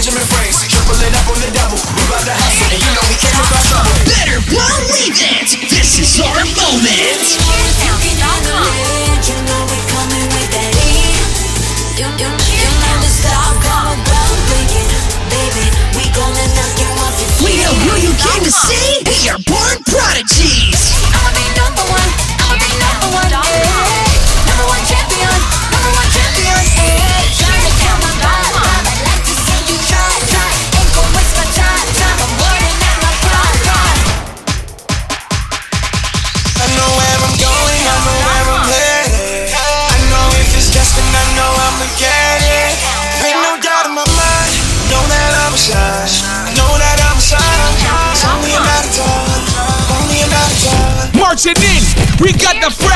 switching my frames, triple it up on the double. We bout to hustle, and you know we came about trouble. Better believe it. This is our moment. You know we coming with that heat. You never stop, come about, baby. We gonna knock you off your feet. We know who you came to see. We are born prodigies. I'ma be number one. I'ma be number one. Number one champion. Number one champion. Trying to kill my vibe. I like to see you try. Ain't gon' waste my time. I'm burning out my pride. I know where I'm going, I know where I'm headed. I know if it's destined, I know I'ma get it. Ain't no doubt in my mind, I know that I'ma shine. I know that I'ma shine. It's only a matter of time, only a matter of time. Marching in, we got the